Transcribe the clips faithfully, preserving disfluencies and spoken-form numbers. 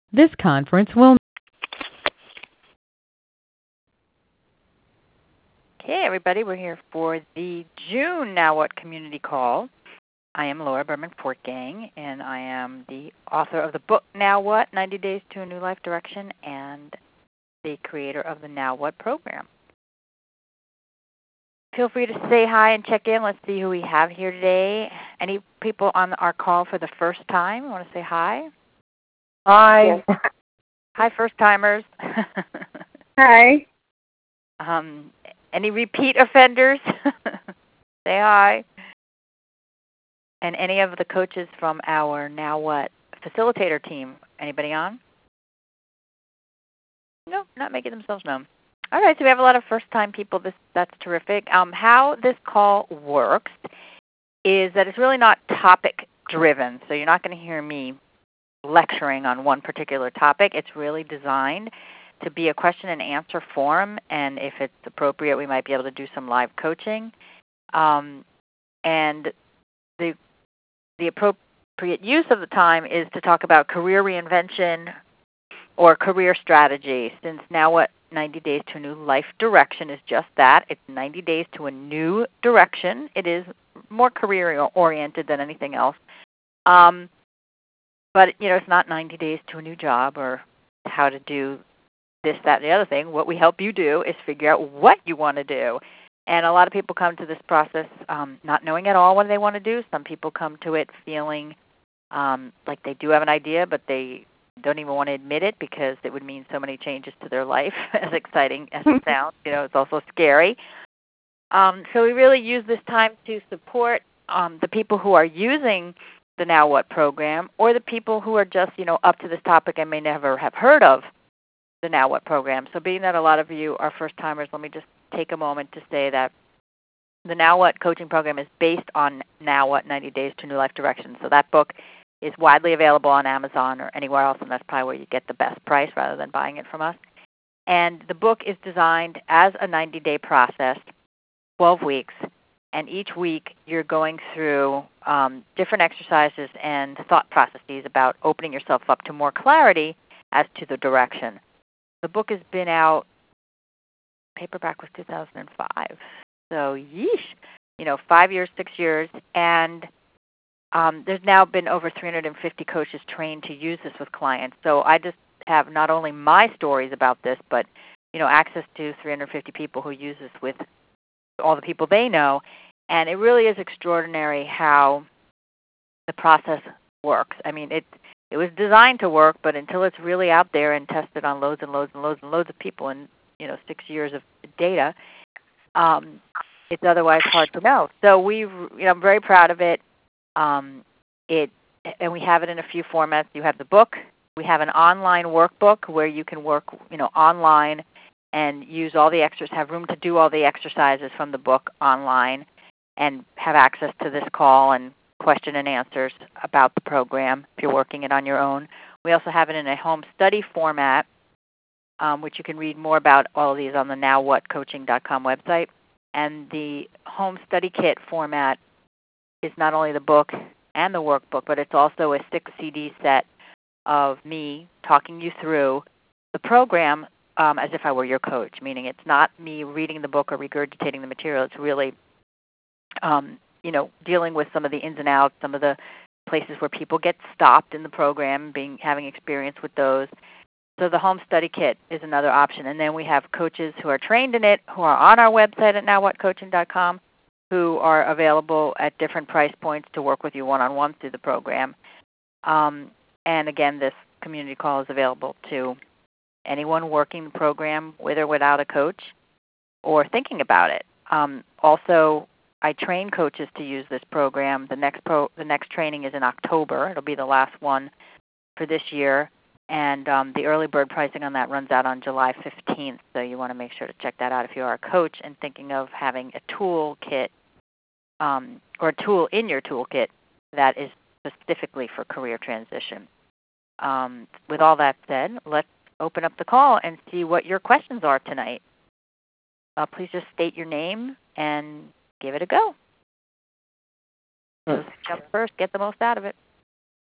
This conference will. Okay, everybody, we're here for the June Now What Community Call. I am Laura Berman Fortgang, and I am the author of the book Now What? ninety Days to a New Life Direction, and the creator of the Now What program. Feel free to say hi and check in. Let's see who we have here today. Any people on our call for the first time want to say hi? Hi. Yes. Hi, first-timers. Hi. Um, any repeat offenders? Say hi. And any of the coaches from our Now What facilitator team. Anybody on? No, not making themselves known. All right, so we have a lot of first-time people. This That's terrific. Um, how this call works is that it's really not topic-driven, so you're not going to hear me lecturing on one particular topic. It's really designed to be a question and answer forum, and if it's appropriate, we might be able to do some live coaching. Um, and the the appropriate use of the time is to talk about career reinvention or career strategy, since Now What? ninety Days to a New Life Direction is just that. It's ninety days to a new direction. It is more career-oriented than anything else. Um, but, you know, it's not ninety days to a new job or how to do this, that, and the other thing. What we help you do is figure out what you want to do. And a lot of people come to this process um, not knowing at all what they want to do. Some people come to it feeling um, like they do have an idea, but they don't even want to admit it because it would mean so many changes to their life, as exciting as it sounds. You know, it's also scary. Um, so we really use this time to support um, the people who are using the Now What program, or the people who are just, you know, up to this topic and may never have heard of the Now What program. So being that a lot of you are first-timers, let me just take a moment to say that the Now What coaching program is based on Now What? ninety Days to a New Life Direction. So that book is widely available on Amazon or anywhere else, and that's probably where you get the best price rather than buying it from us. And the book is designed as a ninety-day process, twelve weeks, and each week you're going through um, different exercises and thought processes about opening yourself up to more clarity as to the direction. The book has been out, paperback was two thousand five, so yeesh, you know, five years, six years, and Um, there's now been over three hundred fifty coaches trained to use this with clients. So I just have not only my stories about this, but you know, access to three hundred fifty people who use this with all the people they know. And it really is extraordinary how the process works. I mean, it it was designed to work, but until it's really out there and tested on loads and loads and loads and loads of people and you know six years of data, um, it's otherwise hard to know. So we, you know, I'm very proud of it. Um, it and we have it in a few formats. You have the book. We have an online workbook where you can work, you know, online and use all the extras, have room to do all the exercises from the book online, and have access to this call and question and answers about the program if you're working it on your own. We also have it in a home study format, um, which you can read more about all of these on the now what coaching dot com website. And the home study kit format is not only the book and the workbook, but it's also a six C D set of me talking you through the program um, as if I were your coach, meaning it's not me reading the book or regurgitating the material. It's really, um, you know, dealing with some of the ins and outs, some of the places where people get stopped in the program, being having experience with those. So the home study kit is another option. And then we have coaches who are trained in it, who are on our website at now what coaching dot com, who are available at different price points to work with you one-on-one through the program. Um, and again, this community call is available to anyone working the program with or without a coach or thinking about it. Um, also, I train coaches to use this program. The next pro, the next training is in October. It'll be the last one for this year. And um, the early bird pricing on that runs out on July fifteenth, so you want to make sure to check that out if you are a coach and thinking of having a toolkit um, or a tool in your toolkit that is specifically for career transition. Um, with all that said, let's open up the call and see what your questions are tonight. Uh, please just state your name and give it a go. Just jump first, get the most out of it.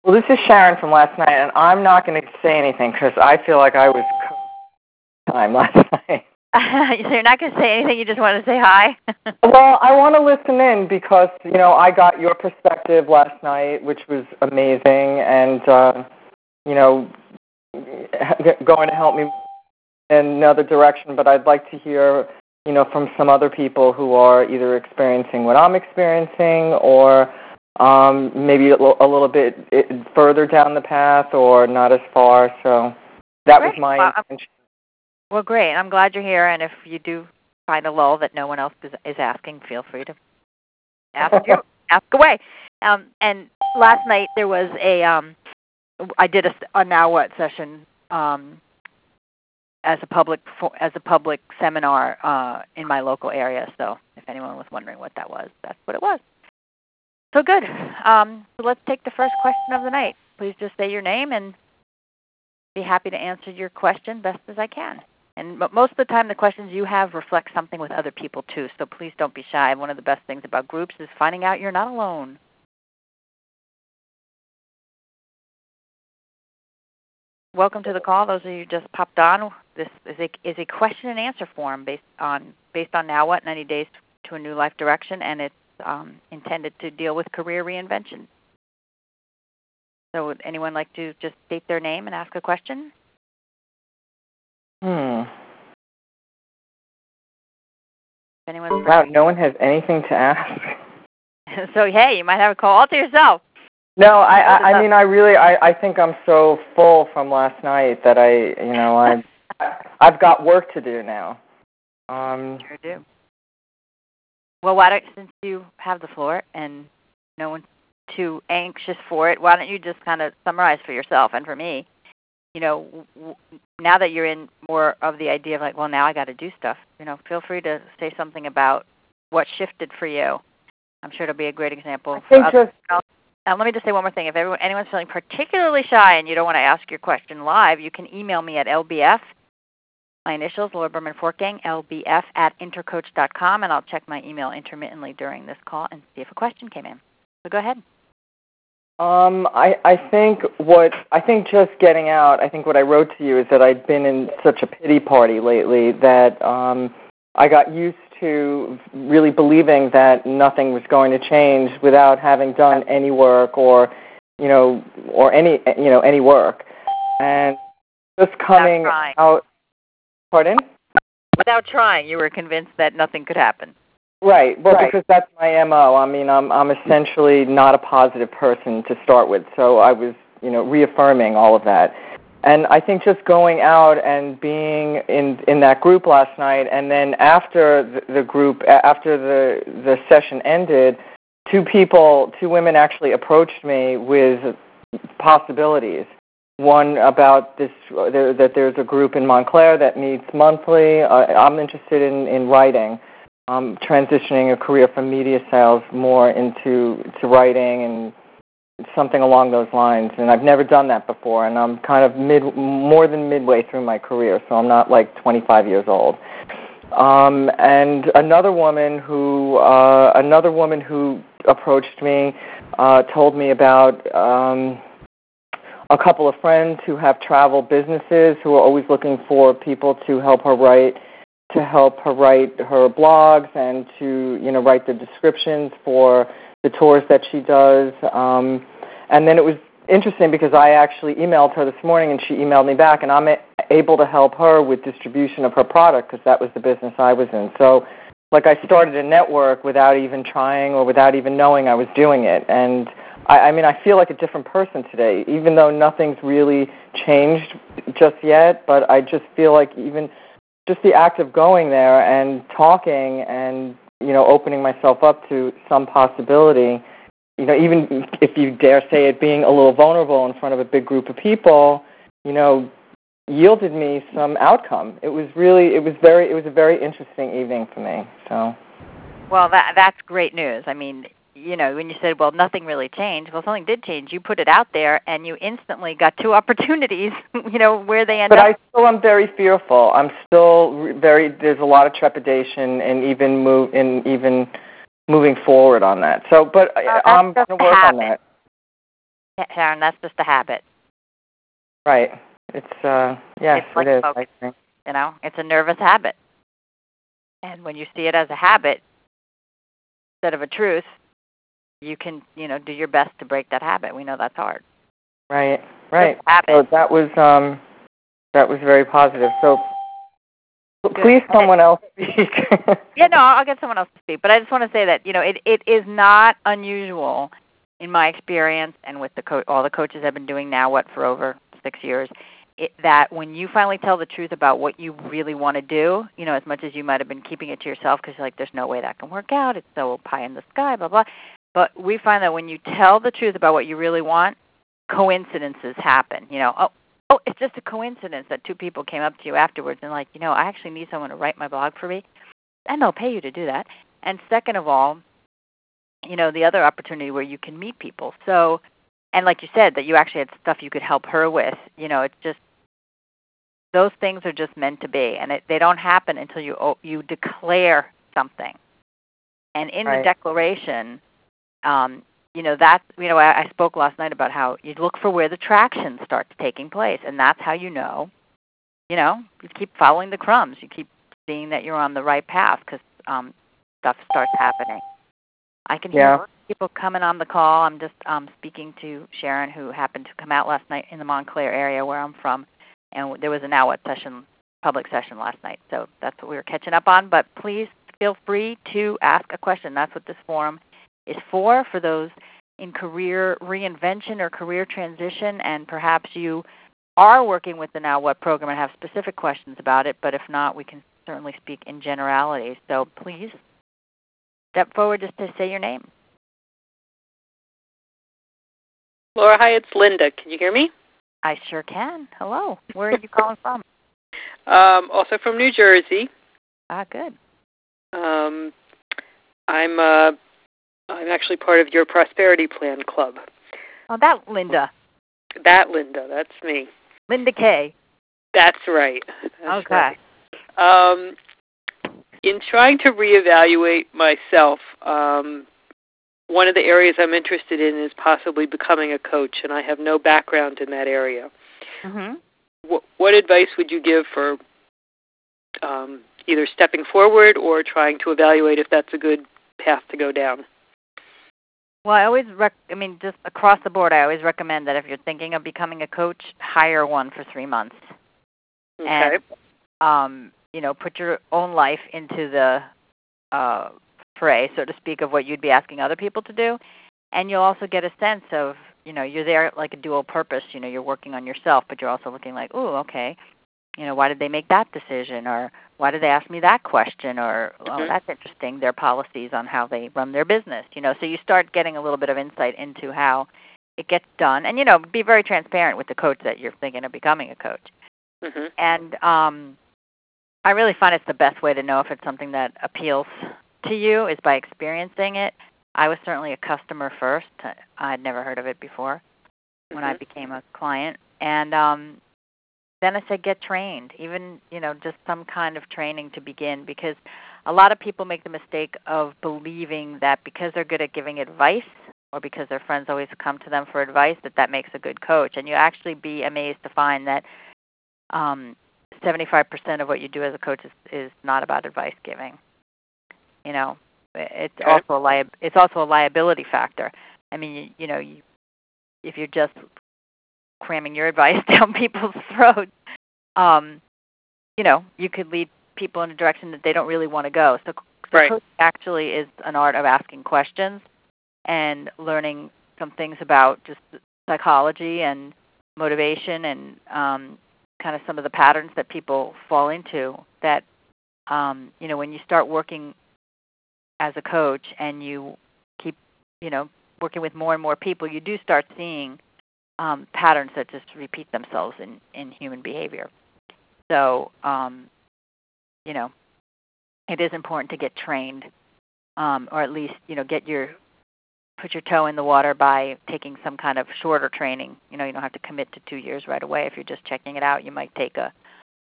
Well, this is Sharon from last night, and I'm not going to say anything because I feel like I was time last night. So you're not going to say anything, you just want to say hi? Well, I want to listen in because, you know, I got your perspective last night, which was amazing, and, uh, you know, going to help me in another direction, but I'd like to hear, you know, from some other people who are either experiencing what I'm experiencing or um, maybe a little, a little bit further down the path or not as far. So that Great. was my well, intention. Well, great. I'm glad you're here, and if you do find a lull that no one else is, is asking, feel free to ask you, ask away. Um, and last night there was a, um, I did a, a Now What session um, as a public as a public seminar uh, in my local area. So if anyone was wondering what that was, that's what it was. So good. Um, so let's take the first question of the night. Please just say your name and be happy to answer your question best as I can. And most of the time, the questions you have reflect something with other people too. So please don't be shy. One of the best things about groups is finding out you're not alone. Welcome to the call. Those of you who just popped on, this is a, is a question and answer forum based on based on Now What, ninety days to a New Life Direction, and it's um, intended to deal with career reinvention. So would anyone like to just state their name and ask a question? Hmm. Anyone? Wow, no one has anything to ask. So hey, you might have a call all to yourself. No, I, I, I mean, I really, I, I think I'm so full from last night that I, you know, I, I've got work to do now. Um, sure do. Well, why don't, since you have the floor and no one's too anxious for it, why don't you just kind of summarize for yourself and for me? You know, w- now that you're in more of the idea of like, well, now I got to do stuff. You know, feel free to say something about what shifted for you. I'm sure it'll be a great example. I think just. And let me just say one more thing. If everyone, anyone's feeling particularly shy and you don't want to ask your question live, you can email me at L B F, my initials, Laura Berman Fortgang, L B F at intercoach dot com, and I'll check my email intermittently during this call and see if a question came in. So go ahead. Um, I, I think what I think just getting out. I think what I wrote to you is that I'd been in such a pity party lately that um, I got used to really believing that nothing was going to change without having done any work or, you know, or any you know any work, and just coming out. Pardon? Without trying, you were convinced that nothing could happen. Right. Well, right. because that's my M O. I mean, I'm I'm essentially not a positive person to start with, so I was, you know, reaffirming all of that. And I think just going out and being in in that group last night, and then after the, the group, after the the session ended, two people, two women actually approached me with possibilities. One about this, there, that there's a group in Montclair that meets monthly. Uh, I'm interested in, in writing, um, transitioning a career from media sales more into to writing and something along those lines. And I've never done that before, and I'm kind of mid, more than midway through my career, so I'm not like twenty-five years old. Um, and another woman who, uh, another woman who approached me, uh, told me about. Um, a couple of friends who have travel businesses who are always looking for people to help her write, to help her write her blogs and to, you know, write the descriptions for the tours that she does. Um, and then it was interesting because I actually emailed her this morning and she emailed me back, and I'm able to help her with distribution of her product because that was the business I was in. So, like, I started a network without even trying or without even knowing I was doing it. And I, I mean, I feel like a different person today, even though nothing's really changed just yet, but I just feel like even just the act of going there and talking and, you know, opening myself up to some possibility, you know, even if you dare say it, being a little vulnerable in front of a big group of people, you know, yielded me some outcome. It was really, it was very, it was a very interesting evening for me. So, well, that that's great news. I mean, you know, when you said, well, nothing really changed, well, something did change. You put it out there, and you instantly got two opportunities, you know, where they end but up. But I still am very fearful. I'm still very, there's a lot of trepidation and even move in even moving forward on that. So, but well, I'm going to work habit. on that. Yeah, Sharon, that's just a habit. Right. It's uh yes, it's like it is. smoking. I think. You know, it's a nervous habit. And when you see it as a habit instead of a truth, you can, you know, do your best to break that habit. We know that's hard. Right. Right. Habit. So that was um that was very positive. So Good. please someone else speak. Yeah, no, I'll get someone else to speak. But I just want to say that, you know, it, it is not unusual in my experience and with the co- all the coaches I've been doing now, what, for over six years, it, that when you finally tell the truth about what you really want to do, you know, as much as you might have been keeping it to yourself because you're like, there's no way that can work out, it's so pie in the sky, blah, blah. But we find that when you tell the truth about what you really want, coincidences happen. You know, oh, oh, it's just a coincidence that two people came up to you afterwards and like, you know, I actually need someone to write my blog for me. And they'll pay you to do that. And second of all, you know, the other opportunity where you can meet people. So, and like you said, that you actually had stuff you could help her with. You know, it's just, those things are just meant to be. And it, they don't happen until you you declare something. And in Right. the declaration, um, you know, that, you know, I, I spoke last night about how you look for where the traction starts taking place. And that's how you know, you know, you keep following the crumbs. You keep seeing that you're on the right path because um, stuff starts happening. I can Yeah. hear people coming on the call. I'm just um, speaking to Sharon, who happened to come out last night in the Montclair area where I'm from, and there was a Now What session, public session last night. So that's what we were catching up on. But please feel free to ask a question. That's what this forum is for, for those in career reinvention or career transition, and perhaps you are working with the Now What program and have specific questions about it, but if not, we can certainly speak in generalities. So please step forward just to say your name. Laura, hi, it's Linda. Can you hear me? I sure can. Hello. Where are you calling from? Um, also from New Jersey. Ah, good. Um, I'm uh, I'm actually part of your Prosperity Plan Club. Oh, that Linda. That Linda, that's me. Linda K. That's right. That's okay. Right. Um, in trying to reevaluate myself, um, one of the areas I'm interested in is possibly becoming a coach, and I have no background in that area. Mm-hmm. What, what advice would you give for um, either stepping forward or trying to evaluate if that's a good path to go down? Well, I always, rec- I mean, just across the board, I always recommend that if you're thinking of becoming a coach, hire one for three months. Okay. And, um, you know, put your own life into the uh, fray, so to speak, of what you'd be asking other people to do. And you'll also get a sense of, you know, you're there like a dual purpose. You know, you're working on yourself, but you're also looking like, oh, okay, you know, why did they make that decision? Or why did they ask me that question? Or, oh, Mm-hmm. that's interesting, their policies on how they run their business. You know, so you start getting a little bit of insight into how it gets done. And, you know, be very transparent with the coach that you're thinking of becoming a coach. Mm-hmm. And um, I really find it's the best way to know if it's something that appeals to you is by experiencing it. I was certainly a customer first. I had never heard of it before when Mm-hmm. I became a client. And um, then I said get trained, even, you know, just some kind of training to begin, because a lot of people make the mistake of believing that because they're good at giving advice or because their friends always come to them for advice, that that makes a good coach. And you actually be amazed to find that um, seventy-five percent of what you do as a coach is, is not about advice giving. You know, it's Okay. also a li- it's also a liability factor. I mean, you, you know, you, if you're just cramming your advice down people's throats, um, you know, you could lead people in a direction that they don't really want to go. So, so Right. coaching actually is an art of asking questions and learning some things about just psychology and motivation and um, kind of some of the patterns that people fall into that, um, you know, when you start working as a coach and you keep, you know, working with more and more people, you do start seeing um, patterns that just repeat themselves in, in human behavior. So, um, you know, it is important to get trained, um, or at least, you know, get your put your toe in the water by taking some kind of shorter training. You know, you don't have to commit to two years right away. If you're just checking it out, you might take a,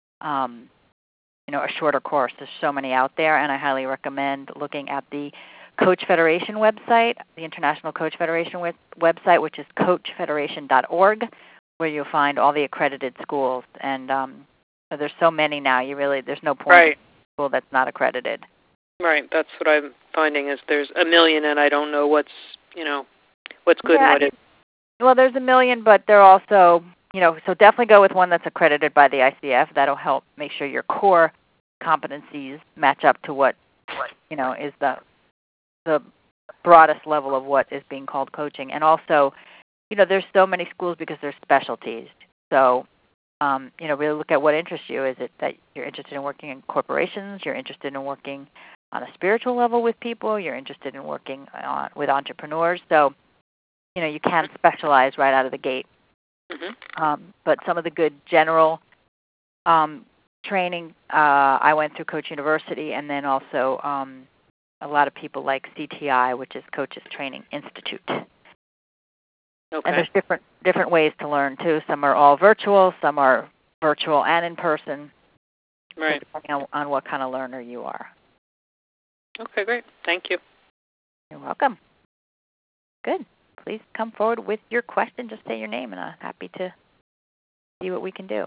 um, you know, a shorter course. There's so many out there, and I highly recommend looking at the Coach Federation website, the International Coach Federation web- website, which is coach federation dot org, where you'll find all the accredited schools. And um, so there's so many now. You really there's no point Right. in a school that's not accredited. Right. That's what I'm finding is there's a million, and I don't know what's you know what's good Yeah, and what isn't. Well, there's a million, but they're also, you know, so definitely go with one that's accredited by the I C F. That'll help make sure your core competencies match up to what, you know, is the the broadest level of what is being called coaching. And also, you know, there's so many schools because there's specialties. So, um, you know, really look at what interests you. Is it that you're interested in working in corporations? You're interested in working on a spiritual level with people? You're interested in working on, with entrepreneurs? So, you know, you can specialize right out of the gate. Mm-hmm. Um, but some of the good general um, training, uh, I went through Coach University, and then also um, a lot of people like C T I, which is Coaches Training Institute. Okay. And there's different different ways to learn too. Some are all virtual, some are virtual and in person. Right. Depending on, on what kind of learner you are. Okay, great. Thank you. You're welcome. Good. Please come forward with your question. Just say your name, and I'm happy to see what we can do.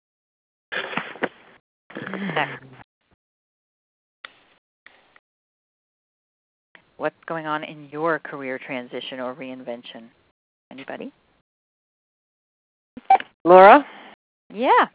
Next. What's going on in your career transition or reinvention? Anybody? Laura? Yeah.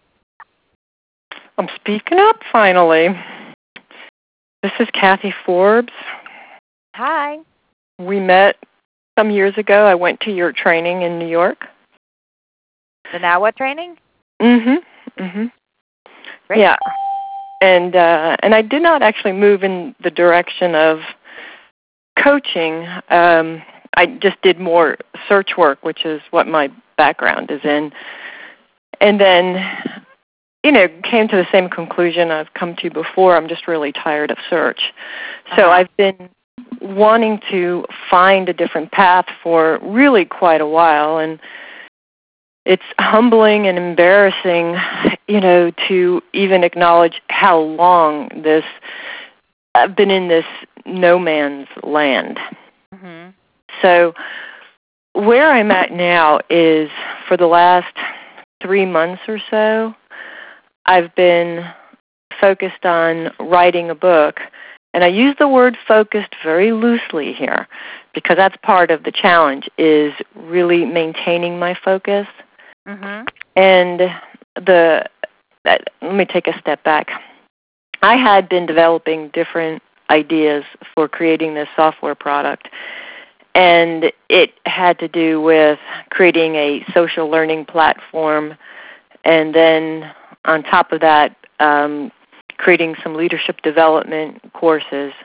I'm speaking up finally. This is Kathy Forbes. Hi. We met some years ago. I went to your training in New York. The Now What training? Mm-hmm. Mm-hmm. Great. Yeah. And uh, and I did not actually move in the direction of coaching. Um, I just did more search work, which is what my background is in. And then, you know, came to the same conclusion I've come to before. I'm just really tired of search. So Uh-huh. I've been wanting to find a different path for really quite a while, and it's humbling and embarrassing, you know, to even acknowledge how long this, I've been in this no man's land. Mm-hmm. So where I'm at now is for the last three months or so, I've been focused on writing a book. And I use the word focused very loosely here because that's part of the challenge is really maintaining my focus. Mm-hmm. And the uh, let me take a step back. I had been developing different ideas for creating this software product, and it had to do with creating a social learning platform, and then on top of that, um, creating some leadership development courses.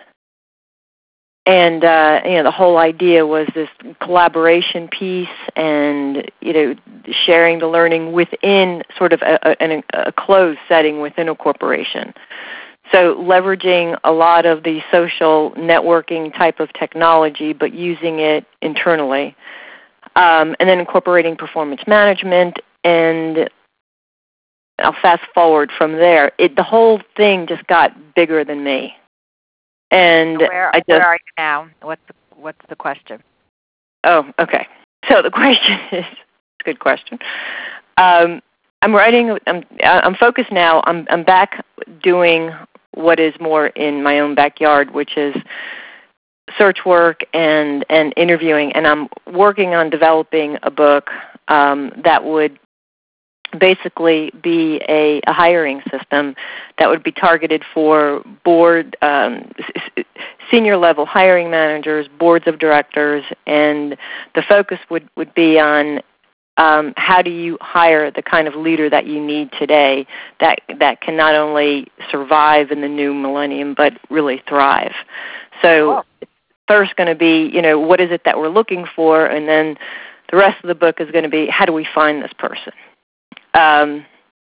And, uh, you know, the whole idea was this collaboration piece and, you know, sharing the learning within sort of a, a, a closed setting within a corporation. So leveraging a lot of the social networking type of technology, but using it internally. Um, and then incorporating performance management, and I'll fast forward from there. It, the whole thing just got bigger than me. And Where, I just, where are you now? What's the, what's the question? Oh, okay. So the question is, a good question. Um, I'm writing. I'm I'm focused now. I'm I'm back doing what is more in my own backyard, which is search work and and interviewing. And I'm working on developing a book um, that would basically be a, a hiring system that would be targeted for board, um, s- senior level hiring managers, boards of directors, and the focus would, would be on um, how do you hire the kind of leader that you need today that that can not only survive in the new millennium but really thrive. So it's first going to be, you know, what is it that we're looking for, and then the rest of the book is going to be how do we find this person. Um,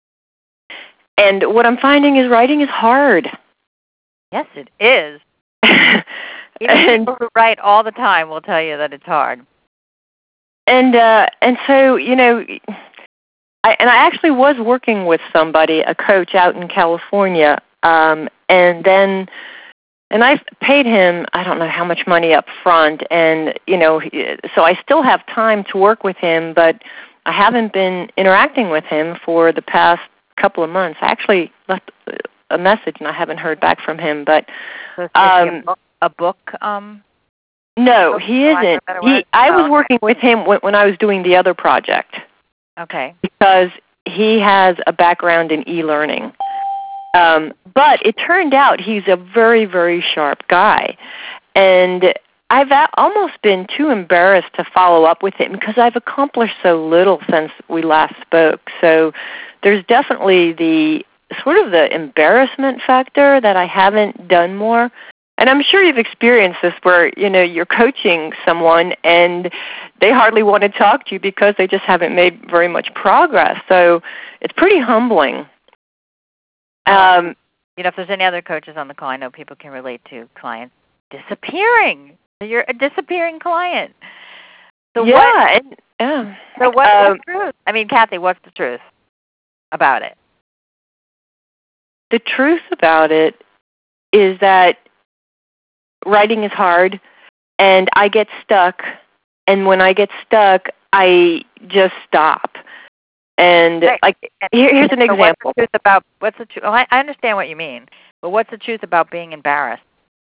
and what I'm finding is writing is hard. Yes, it is. Even and, people who write all the time will tell you that it's hard. And uh, and so, you know, I, and I actually was working with somebody, a coach out in California, um, and then and I've paid him, I don't know how much money up front, and, you know, so I still have time to work with him, but I haven't been interacting with him for the past couple of months. I actually left a message, and I haven't heard back from him, but... So is um, he a book? A book um, no, he isn't. He, I was oh. working with him when, when I was doing the other project. Okay. Because he has a background in e-learning. Um, but it turned out he's a very, very sharp guy. And I've a- almost been too embarrassed to follow up with him because I've accomplished so little since we last spoke. So there's definitely the sort of the embarrassment factor that I haven't done more. And I'm sure you've experienced this where, you know, you're coaching someone and they hardly want to talk to you because they just haven't made very much progress. So it's pretty humbling. Um, you know, if there's any other coaches on the call, I know people can relate to clients disappearing. You're a disappearing client. So yeah. What, and, yeah. So what's um, the truth? I mean, Kathy, what's the truth about it? The truth about it is that writing is hard, and I get stuck, and when I get stuck, I just stop. And right. like, here, here's an so example. What's the truth about what's the truth? Well, I, I understand what you mean, but what's the truth about being embarrassed?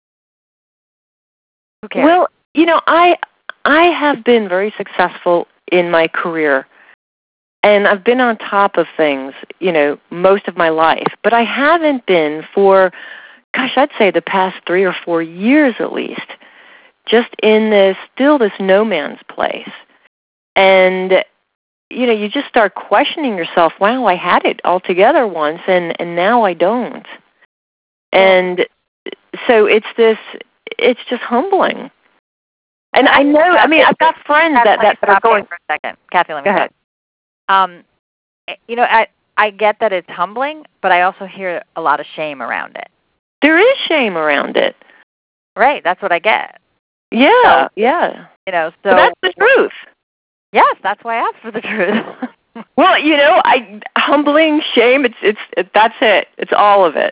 Who cares? Well, you know, I I have been very successful in my career, and I've been on top of things, you know, most of my life. But I haven't been for, gosh, I'd say the past three or four years at least, just in this, still this no man's place. And, you know, you just start questioning yourself, wow, I had it all together once, and, and now I don't. And so it's this, it's just humbling. And I know, I mean, I've got friends that, that, that are going. For a second. Kathy, let me go ahead. Um, you know, I, I get that it's humbling, but I also hear a lot of shame around it. There is shame around it. Right, that's what I get. Yeah, so, yeah. You know, so but that's the truth. Yes, that's why I asked for the truth. Well, you know, I humbling, shame, it's it's it, that's it. It's all of it.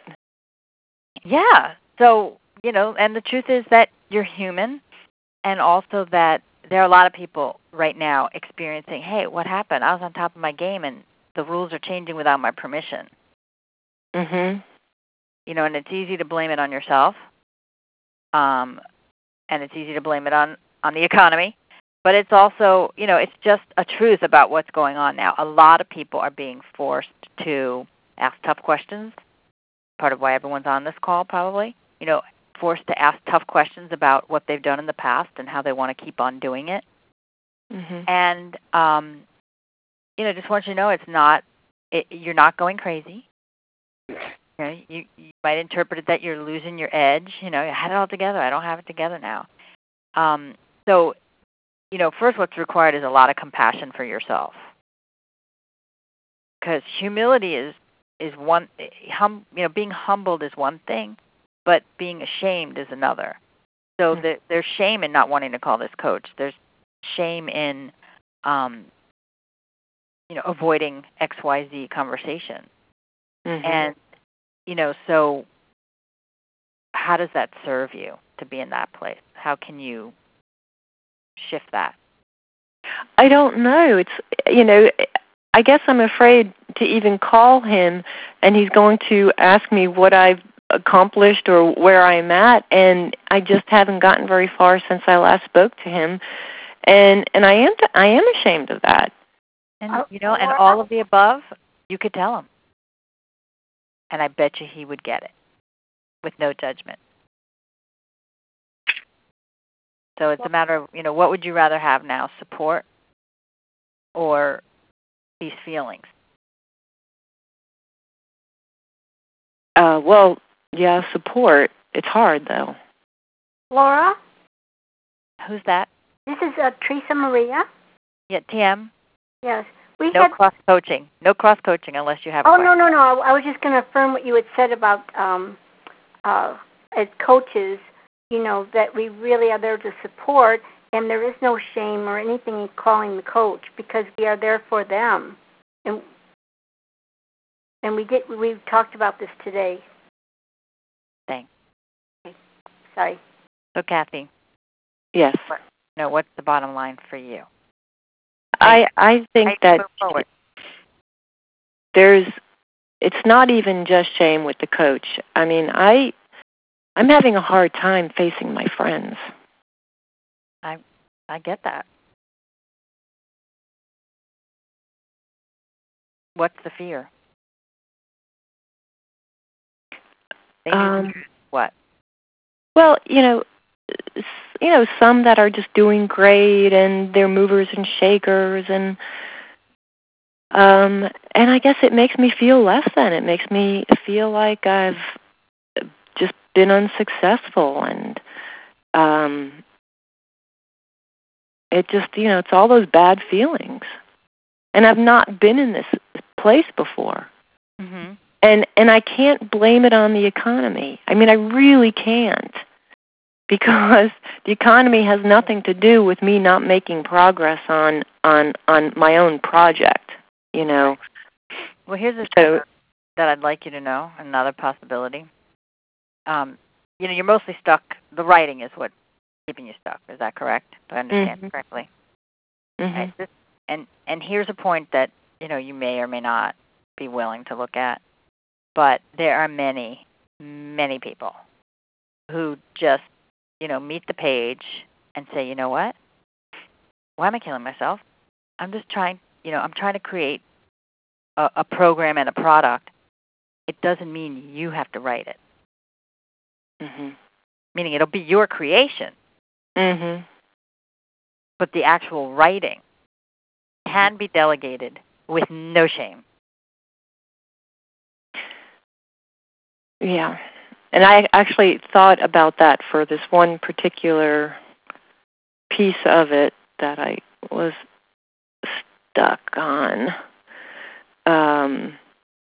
Yeah. So, you know, and the truth is that you're human, and also that there are a lot of people right now experiencing, hey, what happened? I was on top of my game, and the rules are changing without my permission. Mhm. You know, and it's easy to blame it on yourself, um, and it's easy to blame it on, on the economy. But it's also, you know, it's just a truth about what's going on now. A lot of people are being forced to ask tough questions, part of why everyone's on this call probably. You know, forced to ask tough questions about what they've done in the past and how they want to keep on doing it. Mhm. And, um, you know, just want you to know it's not, it, you're not going crazy. You know, you, you might interpret it that you're losing your edge. You know, I had it all together. I don't have it together now. Um, so, you know, first what's required is a lot of compassion for yourself. Because humility is, is one, hum, you know, being humbled is one thing, but being ashamed is another. So mm-hmm. the, there's shame in not wanting to call this coach. There's shame in, um, you know, avoiding X Y Z conversation. Mm-hmm. And, you know, so how does that serve you to be in that place? How can you shift that? I don't know. It's, you know, I guess I'm afraid to even call him, and he's going to ask me what I've accomplished or where I'm at, and I just haven't gotten very far since I last spoke to him, and and I am I am ashamed of that. And you know, and all of the above, you could tell him, and I bet you he would get it with no judgment. So it's a matter of, you know, what would you rather have now, support or these feelings? Uh, well, yeah, support. It's hard, though. Laura? Who's that? This is uh, Teresa Maria. Yeah, T M? Yes. We no had... cross-coaching. No cross-coaching unless you have Oh, a question. no, no, no. I, I was just going to affirm what you had said about um, uh, as coaches, you know, that we really are there to support, and there is no shame or anything in calling the coach because we are there for them. And and we did we talked about this today. Thanks. Okay. Sorry. So, Kathy. Yes. What, no, what's the bottom line for you? I I think that there's it's not even just shame with the coach. I mean, I I'm having a hard time facing my friends. I I get that. What's the fear? Um, what? Well, you know, you know, some that are just doing great and they're movers and shakers, and um, and I guess it makes me feel less than. It makes me feel like I've just been unsuccessful, and um, it just, you know, it's all those bad feelings. And I've not been in this place before. Mm-hmm. And and I can't blame it on the economy. I mean, I really can't. Because the economy has nothing to do with me not making progress on on, on my own project, you know. Well, here's a so, thing that I'd like you to know, another possibility. Um, you know, you're mostly stuck, the writing is what's keeping you stuck. Is that correct? Do I understand mm-hmm. correctly? Mm-hmm. Right. This, and, and here's a point that, you know, you may or may not be willing to look at. But there are many, many people who just, you know, meet the page and say, you know what? Why am I killing myself? I'm just trying, you know, I'm trying to create a, a program and a product. It doesn't mean you have to write it. Mm-hmm. Meaning it'll be your creation. Mm-hmm. But the actual writing can be delegated with no shame. Yeah. And I actually thought about that for this one particular piece of it that I was stuck on. Um,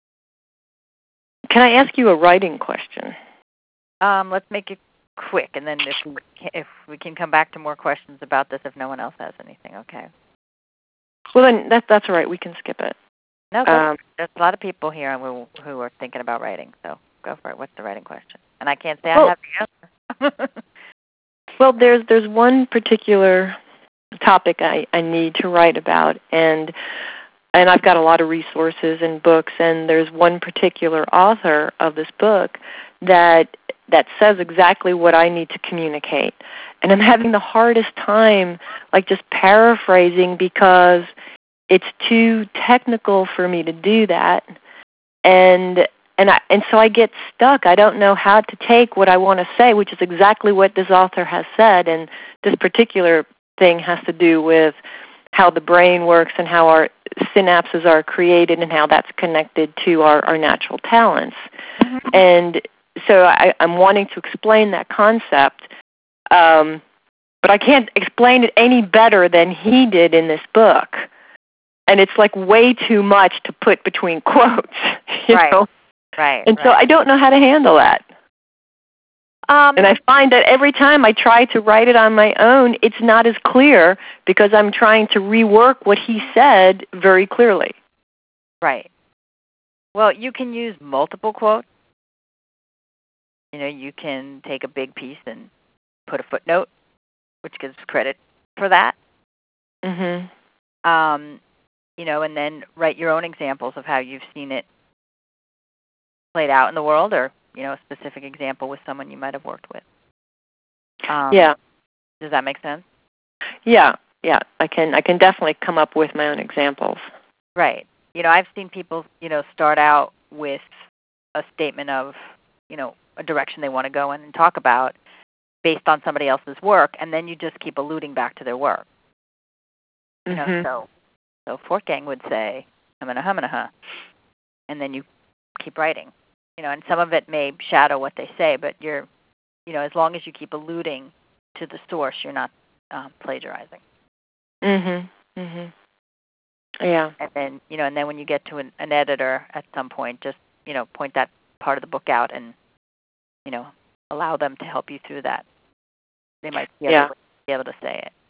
can I ask you a writing question? Um, let's make it quick, and then if we, if we can come back to more questions about this if no one else has anything, okay? Well, then that, that's all right. We can skip it. No, um, there's a lot of people here who, who are thinking about writing, so go for it. What's the writing question? And I can't say well, I have the answer. Well, there's there's one particular topic I, I need to write about, and and I've got a lot of resources and books, and there's one particular author of this book that that says exactly what I need to communicate. And I'm having the hardest time, like, just paraphrasing because it's too technical for me to do that. And and I, and so I get stuck. I don't know how to take what I want to say, which is exactly what this author has said. And this particular thing has to do with how the brain works and how our synapses are created and how that's connected to our, our natural talents. Mm-hmm. And so I, I'm wanting to explain that concept, um, but I can't explain it any better than he did in this book. And it's like way too much to put between quotes, you right. know? Right. And right. so I don't know how to handle that. Um, and I find that every time I try to write it on my own, it's not as clear because I'm trying to rework what he said very clearly. Right. Well, you can use multiple quotes. You know, you can take a big piece and put a footnote, which gives credit for that. Mm-hmm. Um, you know, and then write your own examples of how you've seen it played out in the world, or, you know, a specific example with someone you might have worked with. Um, yeah. Does that make sense? Yeah, yeah. I can I can definitely come up with my own examples. Right. You know, I've seen people, you know, start out with a statement of, you know, a direction they want to go in and talk about based on somebody else's work, and then you just keep alluding back to their work. You know, mm-hmm. so so Fortgang would say, humana humana, and then you keep writing. You know, and some of it may shadow what they say, but you're, you know, as long as you keep alluding to the source, you're not um, plagiarizing. Mhm. Mhm. Yeah. And then, you know, and then when you get to an, an editor at some point, just, you know, point that part of the book out and, you know, allow them to help you through that. They might be able, yeah. to, be able to say it.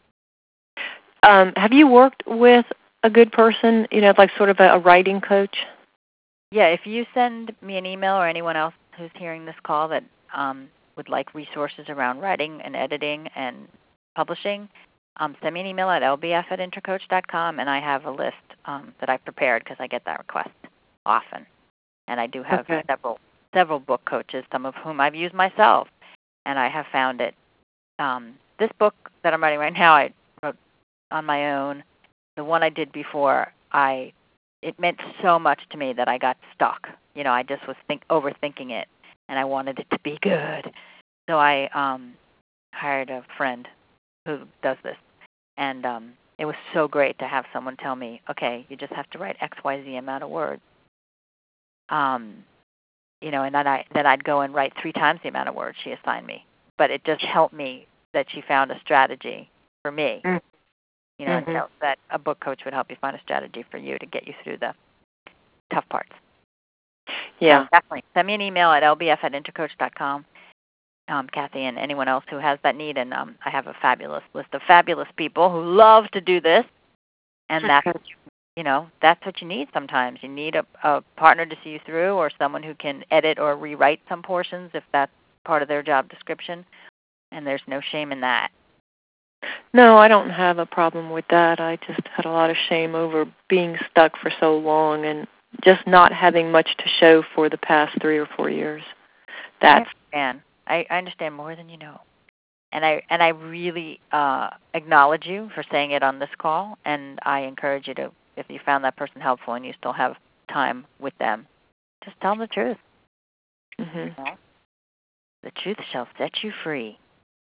Um, have you worked with a good person, you know, like sort of a, a writing coach? Yeah, if you send me an email or anyone else who's hearing this call that um, would like resources around writing and editing and publishing, um, send me an email at l b f at intercoach dot com, and I have a list um, that I've prepared because I get that request often. And I do have okay. several several book coaches, some of whom I've used myself, and I have found it. Um, this book that I'm writing right now, I wrote on my own. The one I did before, I it meant so much to me that I got stuck. You know, I just was think overthinking it, and I wanted it to be good. So I um, hired a friend who does this, and um, it was so great to have someone tell me, okay, you just have to write X Y Z amount of words. Um, you know, and then I then I'd go and write three times the amount of words she assigned me. But it just helped me that she found a strategy for me. Mm. You know, mm-hmm. and so that a book coach would help you find a strategy for you to get you through the tough parts. Yeah, so definitely. Send me an email at l b f at intercoach dot com, um, Kathy, and anyone else who has that need. And um, I have a fabulous list of fabulous people who love to do this, and that's what you, you know that's what you need. Sometimes you need a, a partner to see you through, or someone who can edit or rewrite some portions if that's part of their job description. And there's no shame in that. No, I don't have a problem with that. I just had a lot of shame over being stuck for so long and just not having much to show for the past three or four years. That's I understand. I, I understand more than you know. And I and I really uh, acknowledge you for saying it on this call, and I encourage you to, if you found that person helpful and you still have time with them, just tell them the truth. Mm-hmm. You know? The truth shall set you free.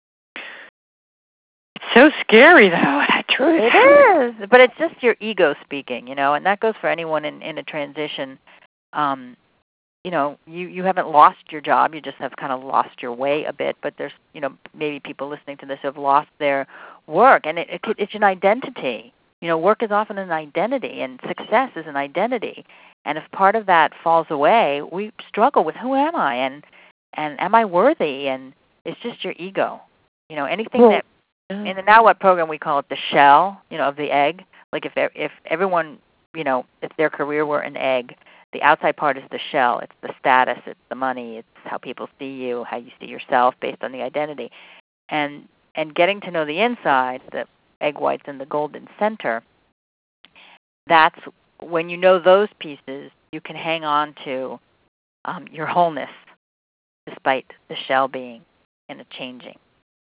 It's so scary, though, that truth. It is, but it's just your ego speaking, you know, and that goes for anyone in, in a transition. Um, you know, you, you haven't lost your job, you just have kind of lost your way a bit, but there's, you know, maybe people listening to this who have lost their work, and it, it, it's an identity. You know, work is often an identity, and success is an identity. And if part of that falls away, we struggle with who am I, and and am I worthy, and it's just your ego. You know, anything well, that, in the Now What program we call it the shell, you know, of the egg. Like if if everyone, you know, if their career were an egg, the outside part is the shell. It's the status, it's the money, it's how people see you, how you see yourself based on the identity. And and getting to know the inside, the egg whites and the golden center, that's when you know those pieces, you can hang on to um, your wholeness despite the shell being in a changing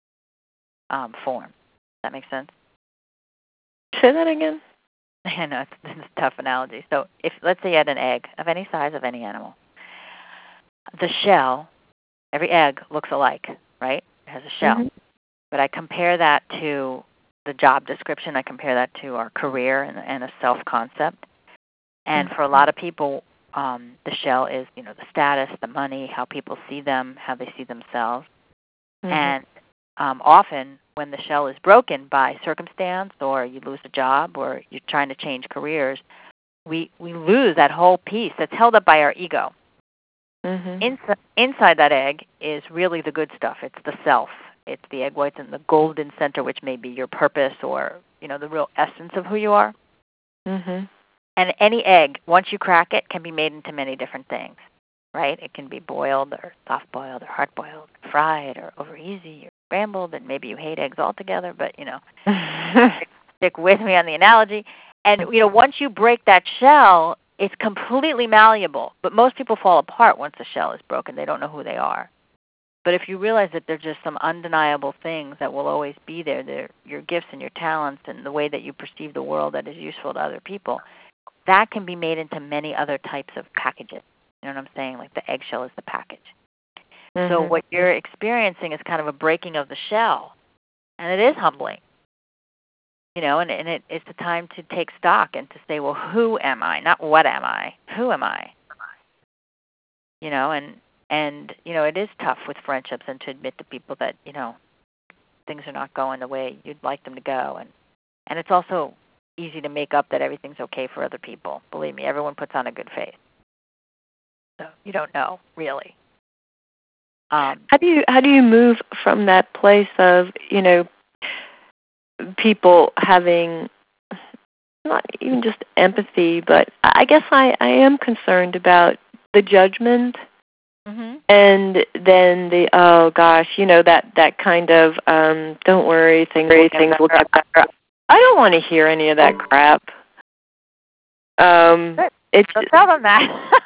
um, form. Does that make sense? Say that again. I know, it's, it's a tough analogy. So if, let's say you had an egg of any size of any animal. The shell, every egg looks alike, right? It has a shell. Mm-hmm. But I compare that to the job description. I compare that to our career and, and a self-concept. And mm-hmm. for a lot of people, um, the shell is, you know, the status, the money, how people see them, how they see themselves. Mm-hmm. And um, often when the shell is broken by circumstance or you lose a job or you're trying to change careers, we, we lose that whole piece that's held up by our ego. Mm-hmm. Inside, inside that egg is really the good stuff. It's the self. It's the egg whites and the golden center, which may be your purpose or, you know, the real essence of who you are. Mm-hmm. And any egg, once you crack it, can be made into many different things, right? It can be boiled or soft-boiled or hard-boiled, fried or over easy or scrambled, and maybe you hate eggs altogether, but, you know, stick with me on the analogy. And, you know, once you break that shell, it's completely malleable. But most people fall apart once the shell is broken. They don't know who they are. But if you realize that they're just some undeniable things that will always be there, they're your gifts and your talents and the way that you perceive the world that is useful to other people, that can be made into many other types of packages. You know what I'm saying? Like the eggshell is the package. Mm-hmm. So what you're experiencing is kind of a breaking of the shell. And it is humbling. You know, and, and it, it's a time to take stock and to say, well, who am I? Not what am I? Who am I? You know, and, and you know, it is tough with friendships and to admit to people that, you know, things are not going the way you'd like them to go. And, and it's also easy to make up that everything's okay for other people. Believe me, everyone puts on a good face. So you don't know, really. Um, how do you how do you move from that place of, you know, people having not even just empathy, but I guess I, I am concerned about the judgment mm-hmm. And then the, oh gosh, you know, that, that kind of, um, don't worry, things will things will get better. I don't want to hear any of that crap. Um, it's, Don't tell them that.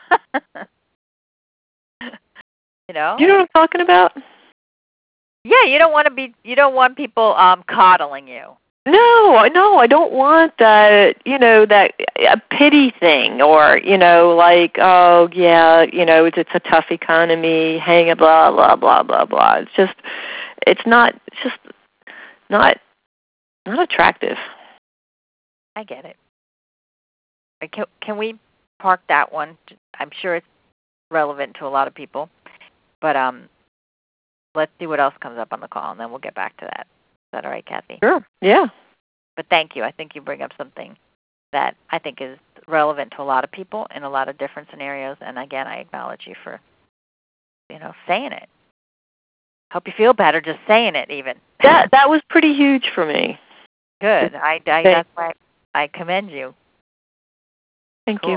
You know? You know what I'm talking about? Yeah, you don't want to be, you don't want people um, coddling you. No, no, I don't want that, you know, that a pity thing or, you know, like, oh, yeah, you know, it's, it's a tough economy, hang it, blah, blah, blah, blah, blah. It's just, it's not, it's just not, not attractive. I get it. Can, can we park that one? I'm sure it's relevant to a lot of people. But um, let's see what else comes up on the call, and then we'll get back to that. Is that all right, Kathy? Sure, yeah. But thank you. I think you bring up something that I think is relevant to a lot of people in a lot of different scenarios. And again, I acknowledge you for, you know, saying it. Hope you feel better just saying it even. That that was pretty huge for me. Good. I, I that's why I commend you. Thank cool. you.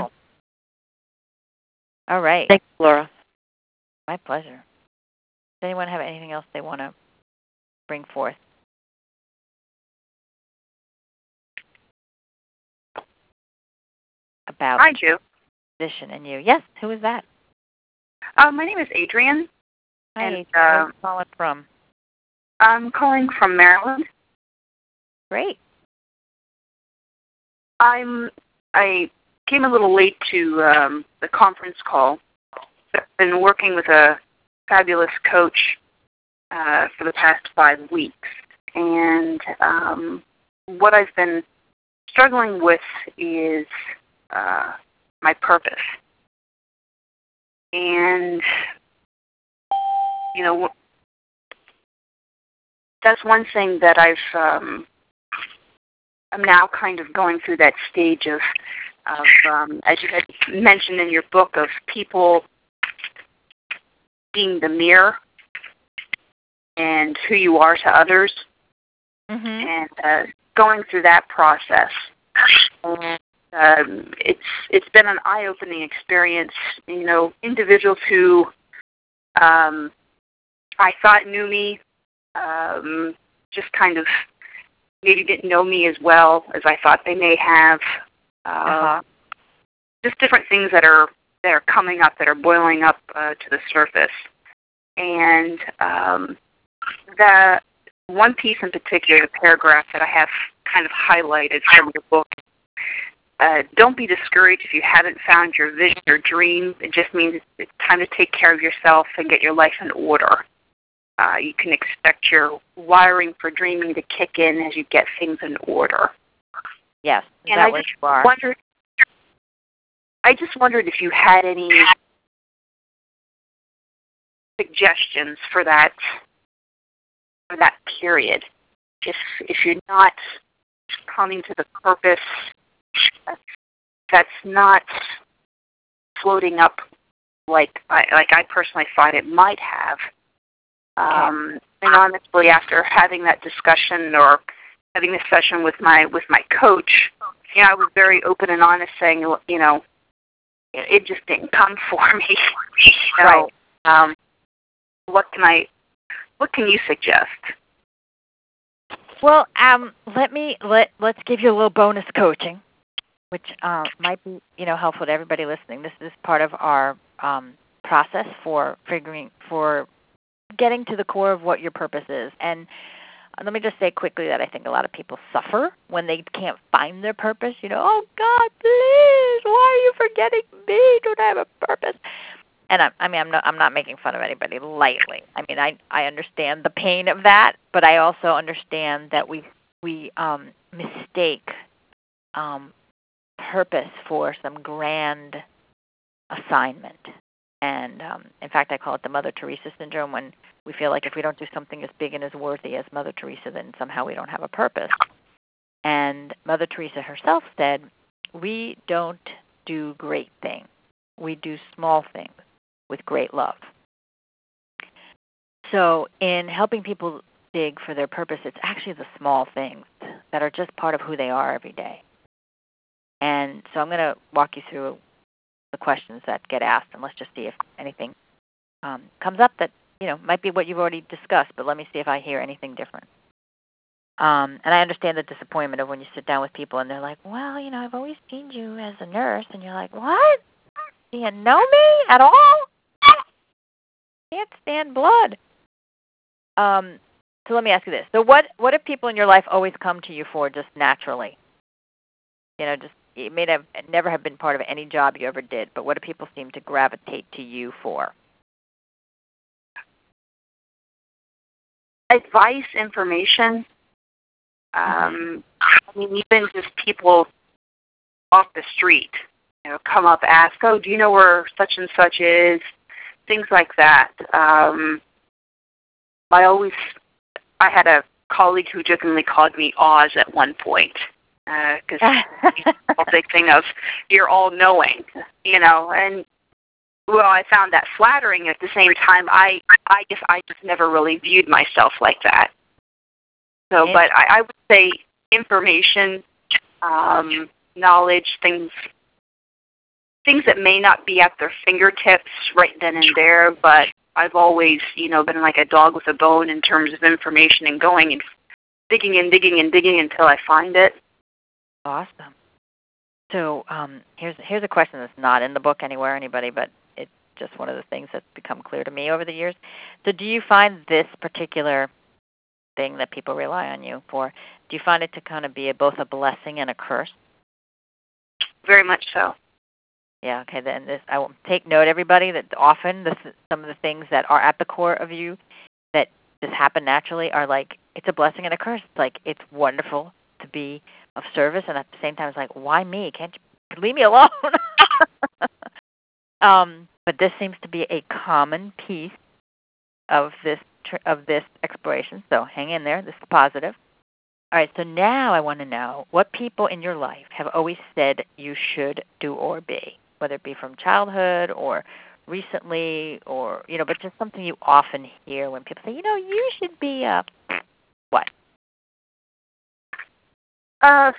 All right. Thanks, Laura. My pleasure. Does anyone have anything else they want to bring forth? About Hi, Ju. position and you. Yes, who is that? Uh, my name is Adrian. Hi, and, Adrian. Uh, Where are you calling from? I'm calling from Maryland. Great. I'm. I came a little late to um, the conference call. I've been working with a fabulous coach uh, for the past five weeks, and um, what I've been struggling with is uh, my purpose. And, you know, that's one thing that I've, um, I'm now kind of going through that stage of, of um, as you had mentioned in your book, of people being the mirror and who you are to others, Mm-hmm. and uh, going through that process. And um, it's it's been an eye-opening experience. You know, individuals who um, I thought knew me um, just kind of maybe didn't know me as well as I thought they may have. Uh, Uh-huh. Just different things that are that are coming up, that are boiling up uh, to the surface. And um, the one piece in particular, the paragraph that I have kind of highlighted from your book, uh, don't be discouraged if you haven't found your vision or dream. It just means it's time to take care of yourself and get your life in order. Uh, you can expect your wiring for dreaming to kick in as you get things in order. Yes. Is and that I where just you are? wondered, I just wondered if you had any suggestions for that for that period. If if you're not coming to the purpose that's not floating up like I, like I personally thought it might have. Um, and honestly, after having that discussion or having this session with my with my coach, you know, I was very open and honest, saying, you know, it just didn't come for me. So, Right. um, what can I, what can you suggest? Well, um, let me let let's give you a little bonus coaching, which uh, might be you know helpful to everybody listening. This is part of our um, process for figuring for getting to the core of what your purpose is. And let me just say quickly that I think a lot of people suffer when they can't find their purpose. You know, oh God, please, why are you forgetting me? Don't I have a purpose? And I, I mean, I'm not, I'm not making fun of anybody lightly. I mean, I, I understand the pain of that, but I also understand that we, we um, mistake um, purpose for some grand assignment. And um, in fact, I call it the Mother Teresa syndrome, when we feel like if we don't do something as big and as worthy as Mother Teresa, then somehow we don't have a purpose. And Mother Teresa herself said, we don't do great things. We do small things with great love. So in helping people dig for their purpose, it's actually the small things that are just part of who they are every day. And so I'm going to walk you through the questions that get asked, and let's just see if anything um, comes up that, you know, might be what you've already discussed, but let me see if I hear anything different. Um, and I understand the disappointment of when you sit down with people and they're like, well, you know, I've always seen you as a nurse. And you're like, what? Do you know me at all? Can't stand blood. Um, so let me ask you this. So what, what have people in your life always come to you for just naturally? You know, just it may have never have been part of any job you ever did, but what do people seem to gravitate to you for? Advice, information. Um, I mean, even just people off the street, you know, come up, ask, oh, do you know where such and such is? Things like that. Um, I always, I had a colleague who jokingly called me Oz at one point, because uh, the big thing of you're all knowing, you know, and well, I found that flattering. At the same time, I, I guess I just never really viewed myself like that. So, but I, I would say information, um, knowledge, things, things that may not be at their fingertips right then and there, but I've always, you know, been like a dog with a bone in terms of information and going and digging and digging and digging until I find it. Awesome. So um, here's here's a question that's not in the book anywhere, anybody, but it's just one of the things that's become clear to me over the years. So do you find this particular thing that people rely on you for, do you find it to kind of be a, both a blessing and a curse? Very much so. Yeah, okay, then this, I will take note, everybody, that often this, some of the things that are at the core of you that just happen naturally are like, it's a blessing and a curse. It's like, it's wonderful to be of service, and at the same time, it's like, why me? Can't you leave me alone? um, but this seems to be a common piece of this of this exploration, so hang in there. This is positive. All right, so now I want to know what people in your life have always said you should do or be, whether it be from childhood or recently, or, you know, but just something you often hear when people say, you know, you should be a what? Uh,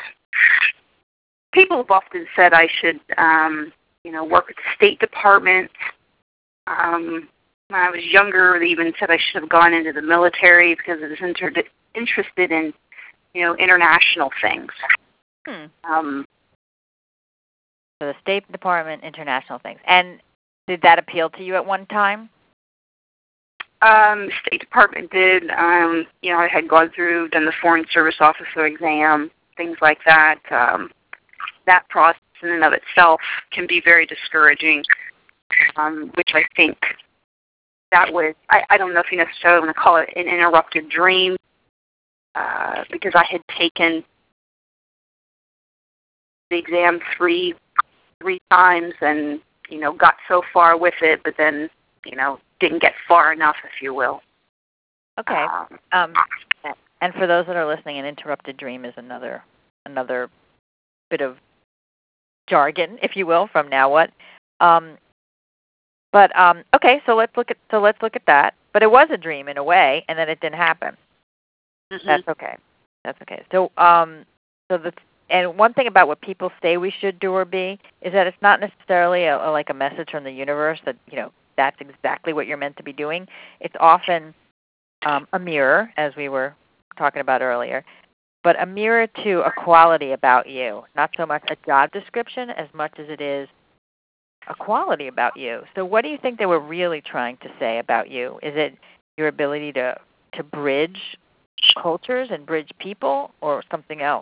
people have often said I should, um, you know, work at the State Department. Um, when I was younger, they even said I should have gone into the military because I was inter- interested in, you know, international things. Hmm. Um, so the State Department, international things. And did that appeal to you at one time? Um, State Department did. Um, you know, I had gone through, done the Foreign Service Officer exam, things like that. Um, that process in and of itself can be very discouraging, um, which I think that was, I, I don't know if you necessarily want to call it an interrupted dream, uh, because I had taken the exam three, three times and, you know, got so far with it, but then, you know, didn't get far enough, if you will. Okay. Um, Um, and for those that are listening, an interrupted dream is another another bit of jargon, if you will, from Now What. Um, but um, okay, so let's look at so let's look at that. But it was a dream in a way, and then it didn't happen. mm-hmm. That's okay. That's okay. So um, so the and one thing about what people say we should do or be is that it's not necessarily a, a, like a message from the universe that, you know, that's exactly what you're meant to be doing. It's often um, a mirror, as we were talking about earlier, but a mirror to a quality about you, not so much a job description as much as it is a quality about you. So what do you think they were really trying to say about you? Is it your ability to, to bridge cultures and bridge people, or something else?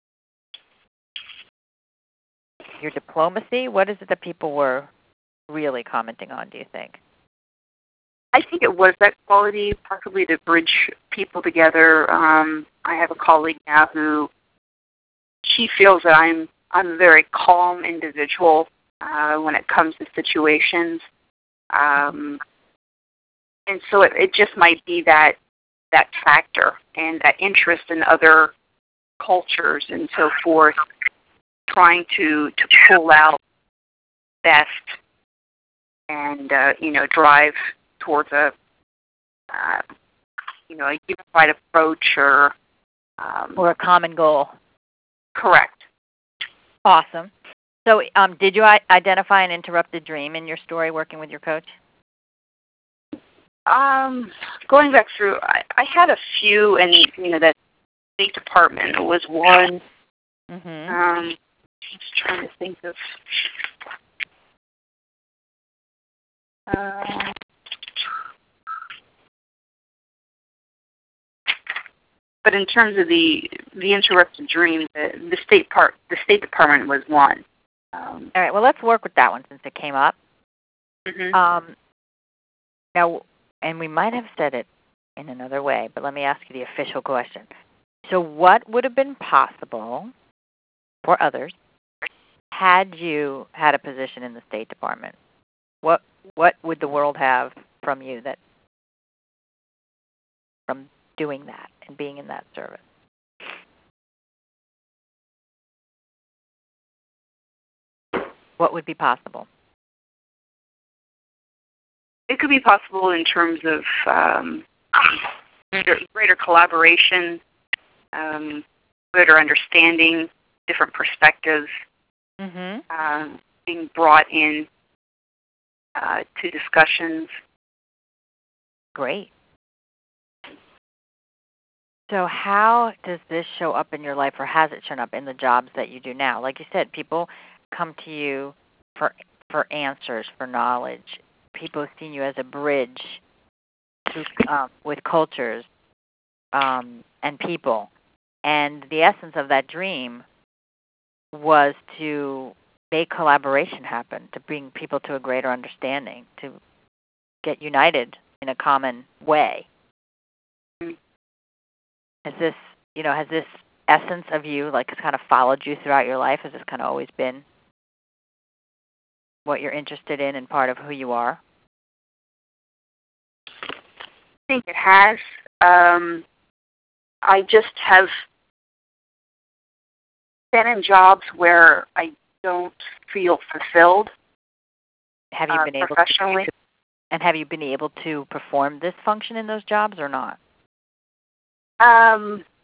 Your diplomacy? What is it that people were really commenting on, do you think? I think it was that quality, possibly to bridge people together. Um, I have a colleague now who she feels that I'm I'm a very calm individual uh, when it comes to situations, um, and so it, it just might be that that factor and that interest in other cultures and so forth, trying to to pull out best and uh, you know, drive towards a uh, you know, a unified approach or um, or a common goal. Correct. Awesome. So um, did you identify an interrupted dream in your story working with your coach? Um, going back through, I, I had a few, and you know that State Department was one. Mhm. Um, just trying to think of. Uh, but in terms of the the interrupted dream, the, the state part, the State Department was one. Um, All right. Well, let's work with that one since it came up. mm-hmm. Um, now, and we might have said it in another way, but let me ask you the official question. So, what would have been possible for others had you had a position in the State Department? What what would the world have from you that from doing that and being in that service? What would be possible? It could be possible in terms of um, greater, greater collaboration, um, greater understanding, different perspectives, Mhm. um, being brought in uh, to discussions. Great. So how does this show up in your life, or has it shown up in the jobs that you do now? Like you said, people come to you for for answers, for knowledge. People have seen you as a bridge through, um, with cultures um, and people. And the essence of that dream was to make collaboration happen, to bring people to a greater understanding, to get united in a common way. Has this, you know, has this essence of you, like, kind of followed you throughout your life? Has this kind of always been what you're interested in and part of who you are? I think it has. Um, I just have been in jobs where I don't feel fulfilled. Have you uh, been able professionally? to, and have you been able to perform this function in those jobs or not? Um,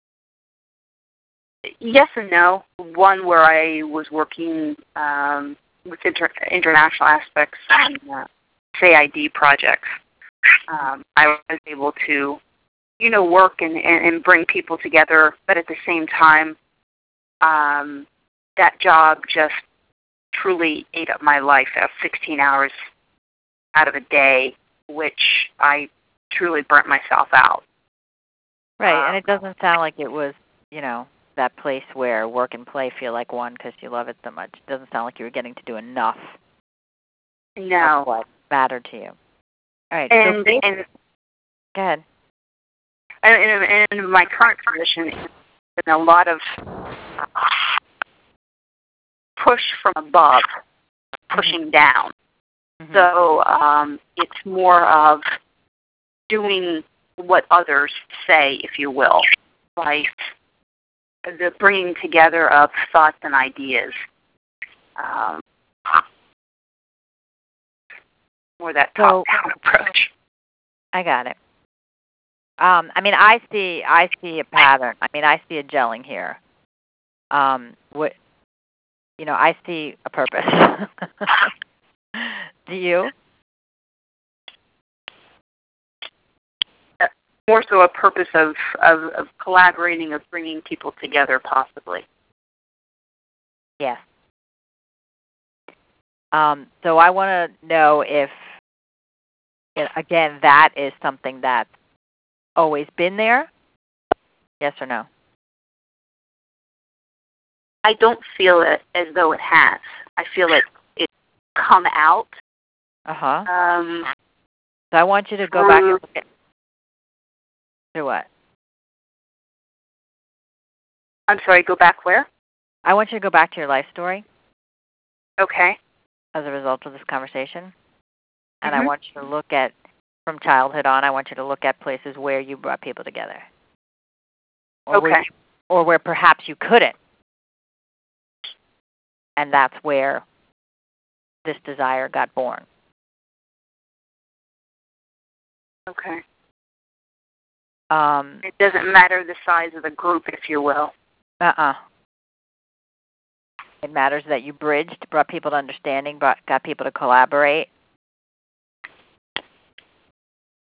yes and no. One where I was working um, with inter- international aspects on uh, C I D projects. Um, I was able to, you know, work and, and, and bring people together, but at the same time, um, that job just truly ate up my life at sixteen hours out of a day, which I truly burnt myself out. Right, Um, and it doesn't sound like it was, you know, that place where work and play feel like one because you love it so much. It doesn't sound like you were getting to do enough no. of what mattered to you. All right, And, so and, go ahead. and, and my current position is a lot of push from above, pushing mm-hmm. down. Mm-hmm. So um, it's more of doing what others say, if you will, like the bringing together of thoughts and ideas. Um, more that top-down approach. I got it. Um, I mean, I see, I see a pattern. I mean, I see a gelling here. Um, what, you know, I see a purpose. Do you? More so a purpose of, of, of collaborating, of bringing people together, possibly. Yes. Um, so I want to know if, again, that is something that's always been there? Yes or no? I don't feel it as though it has. I feel it it's come out. Uh-huh. Um, so I want you to go back and look at to what? I'm sorry, go back where? I want you to go back to your life story. Okay. As a result of this conversation. And mm-hmm. I want you to look at, from childhood on, I want you to look at places where you brought people together. Or okay. Where, or where perhaps you couldn't. And that's where this desire got born. Okay. Um, it doesn't matter the size of the group, if you will. Uh-uh. It matters that you bridged, brought people to understanding, brought, got people to collaborate.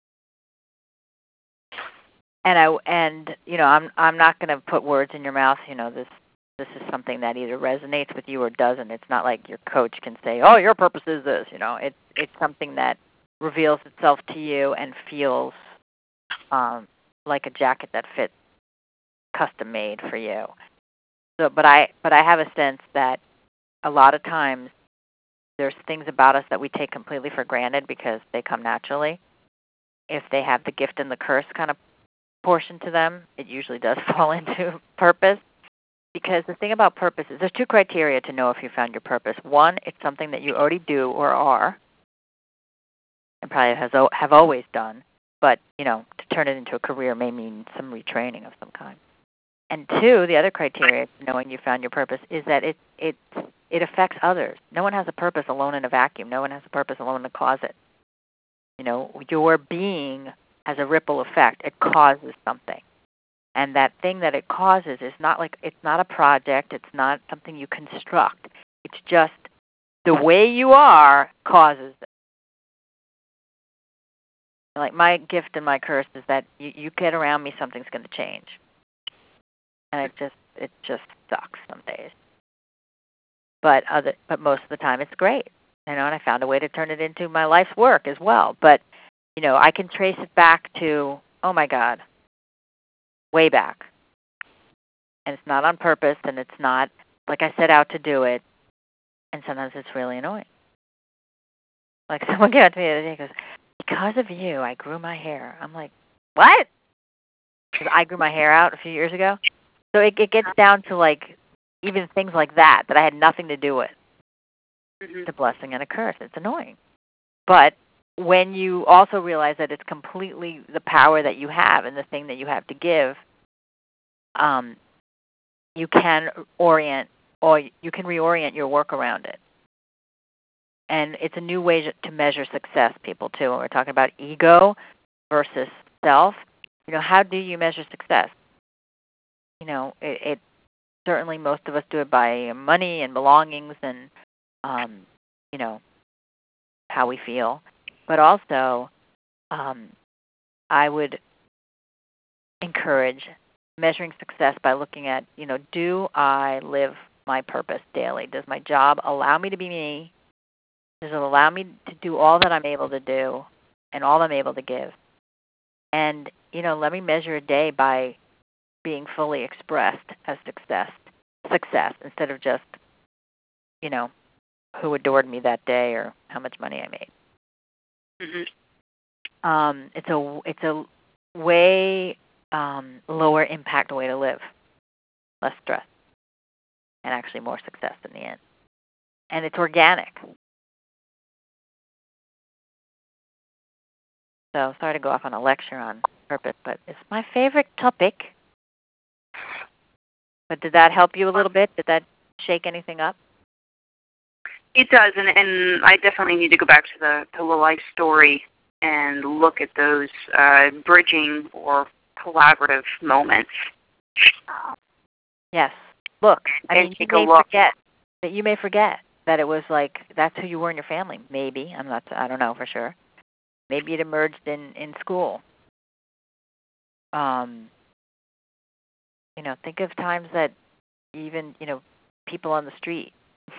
and I and you know I'm I'm not going to put words in your mouth. You know this this is something that either resonates with you or doesn't. It's not like your coach can say, "Oh, your purpose is this." You know, it's it's something that reveals itself to you and feels um, like a jacket that fits, custom made for you. So, but I but I have a sense that a lot of times there's things about us that we take completely for granted because they come naturally. If they have the gift and the curse kind of portion to them, it usually does fall into purpose. Because the thing about purpose is there's two criteria to know if you found your purpose. One, it's something that you already do or are, and probably has have always done. But you know, to turn it into a career may mean some retraining of some kind. And two, the other criteria to knowing you found your purpose is that it it it affects others. No one has a purpose alone in a vacuum. No one has a purpose alone in a closet. You know, your being has a ripple effect. It causes something. And that thing that it causes is not like, it's not a project. It's not something you construct. It's just the way you are causes it. Like my gift and my curse is that you, you get around me, something's going to change. And it just it just sucks some days. But other but most of the time it's great. You know, and I found a way to turn it into my life's work as well. But, you know, I can trace it back to, oh my God, way back. And it's not on purpose, and it's not like I set out to do it. And sometimes it's really annoying. Like someone came up to me the other day and goes, because of you, I grew my hair. I'm like, what? Because I grew my hair out a few years ago. So it, it gets down to like even things like that that I had nothing to do with. Mm-hmm. It's a blessing and a curse. It's annoying. But when you also realize that it's completely the power that you have and the thing that you have to give, um, you can orient or you can reorient your work around it. And it's a new way to measure success, people, too. When we're talking about ego versus self, you know, how do you measure success? You know, it, it certainly most of us do it by money and belongings and, um, you know, how we feel. But also, um, I would encourage measuring success by looking at, you know, do I live my purpose daily? Does my job allow me to be me? Does it allow me to do all that I'm able to do and all I'm able to give? And, you know, let me measure a day by being fully expressed as success, success instead of just, you know, who adored me that day or how much money I made. Mm-hmm. Um, it's a it's a way um, lower impact way to live, less stress, and actually more success in the end. And it's organic. So sorry to go off on a lecture on purpose, but it's my favorite topic. But did that help you a little bit? Did that shake anything up? It does, and, and I definitely need to go back to the, to the life story and look at those uh, bridging or collaborative moments. Yes. Look, I and mean, take you a may look. forget that you may forget that it was like that's who you were in your family. Maybe I'm not. I don't know for sure. Maybe it emerged in, in school. Um, you know, think of times that even, you know, people on the street,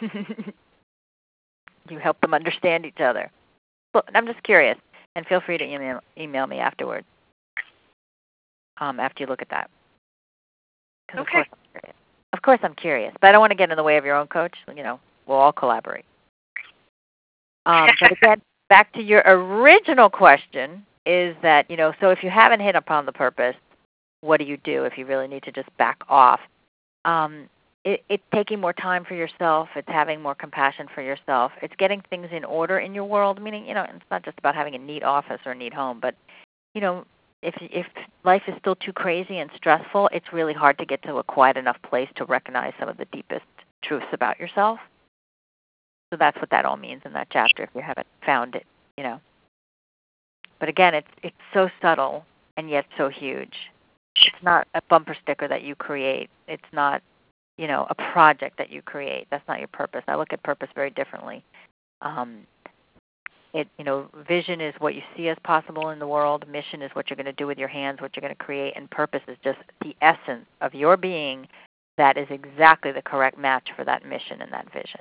you help them understand each other. Look, I'm just curious, and feel free to email, email me afterwards, um, after you look at that. Okay. Of course, I'm curious. Of course I'm curious, but I don't want to get in the way of your own coach. You know, we'll all collaborate. Um, but again, back to your original question is that, you know, so if you haven't hit upon the purpose, what do you do if you really need to just back off? Um, it, it's taking more time for yourself. It's having more compassion for yourself. It's getting things in order in your world, meaning, you know, it's not just about having a neat office or a neat home, but, you know, if if life is still too crazy and stressful, it's really hard to get to a quiet enough place to recognize some of the deepest truths about yourself. So that's what that all means in that chapter if you haven't found it, you know. But again, it's it's so subtle and yet so huge. It's not a bumper sticker that you create. It's not, you know, a project that you create. That's not your purpose. I look at purpose very differently. Um, it, you know, vision is what you see as possible in the world. Mission is what you're going to do with your hands, what you're going to create, and purpose is just the essence of your being that is exactly the correct match for that mission and that vision.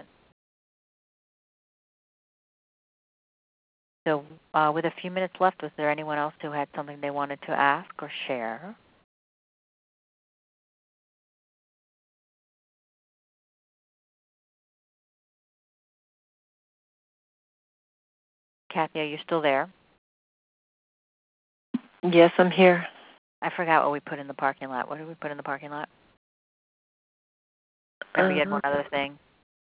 So uh, with a few minutes left, was there anyone else who had something they wanted to ask or share? Kathy, are you still there? Yes, I'm here. I forgot what we put in the parking lot. What did we put in the parking lot? Remember, you had one other thing.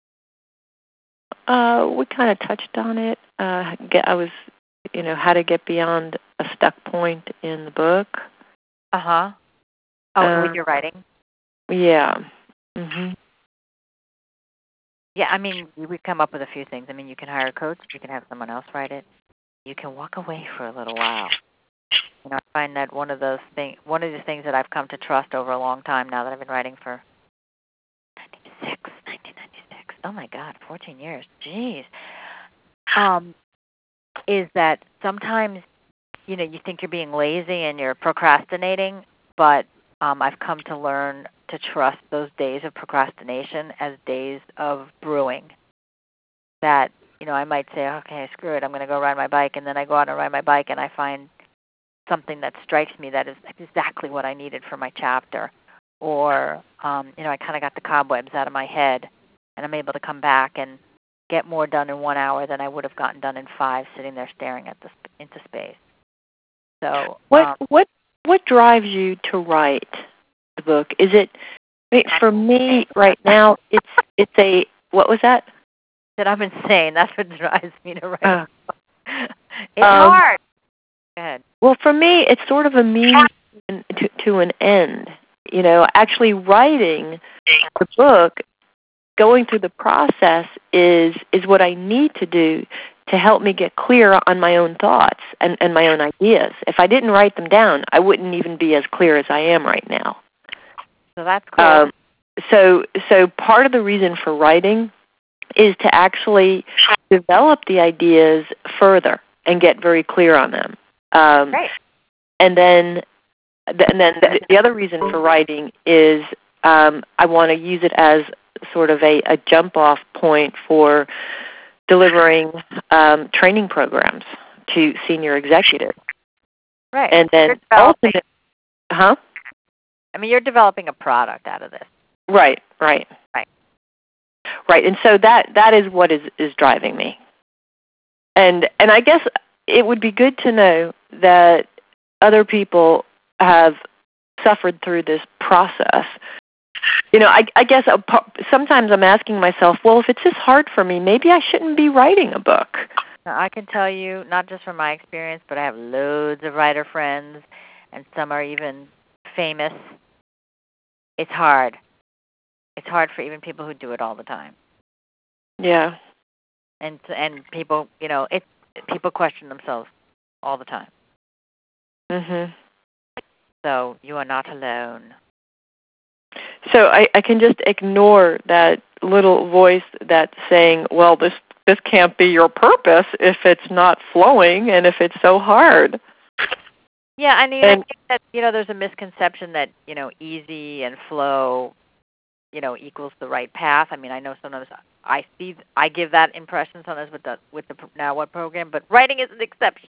Uh, we kind of touched on it. Uh, get, I was, you know, how to get beyond a stuck point in the book. Uh huh. Oh, uh, with your writing. Yeah. Mhm. Yeah, I mean, we come up with a few things. I mean, you can hire a coach. You can have someone else write it. You can walk away for a little while. You know, I find that one of those things, one of the things that I've come to trust over a long time now that I've been writing for ninety-six, nineteen ninety-six. Oh my God, fourteen years. Jeez. Um, is that sometimes, you know, you think you're being lazy and you're procrastinating, but um, I've come to learn to trust those days of procrastination as days of brewing. That, you know, I might say, okay, screw it, I'm going to go ride my bike, and then I go out and ride my bike, and I find something that strikes me that is exactly what I needed for my chapter. Or, um, you know, I kind of got the cobwebs out of my head, and I'm able to come back and get more done in one hour than I would have gotten done in five sitting there staring at the sp- into space. So, what um, what what drives you to write the book? Is it, I mean, for me right now? It's it's a what was that? That I'm insane. That's what drives me to write. Uh, it's um, hard. Go ahead. Well, for me, it's sort of a means to, to an end. You know, actually writing the book, going through the process is is what I need to do to help me get clear on my own thoughts and, and my own ideas. If I didn't write them down, I wouldn't even be as clear as I am right now. So that's cool. Um, so, so part of the reason for writing is to actually develop the ideas further and get very clear on them. Um, Right. And then, and then the, the other reason for writing is um, I want to use it as sort of a, a jump-off point for delivering um, training programs to senior executives. Right. And then ultimately, huh? I mean, you're developing a product out of this. Right, right. Right. Right. And so that, that is what is, is driving me. And and I guess it would be good to know that other people have suffered through this process. You know, I, I guess a, sometimes I'm asking myself, well, if it's this hard for me, maybe I shouldn't be writing a book. Now, I can tell you, not just from my experience, but I have loads of writer friends, and some are even famous. It's hard. It's hard for even people who do it all the time. Yeah. And and people, you know, it people question themselves all the time. Mhm. So you are not alone. So I, I can just ignore that little voice that's saying, well, this this can't be your purpose if it's not flowing and if it's so hard. Yeah, I mean, and, I think that, you know, there's a misconception that, you know, easy and flow, you know, equals the right path. I mean, I know sometimes I see, I give that impression sometimes with the with the Now What program, but writing is an exception.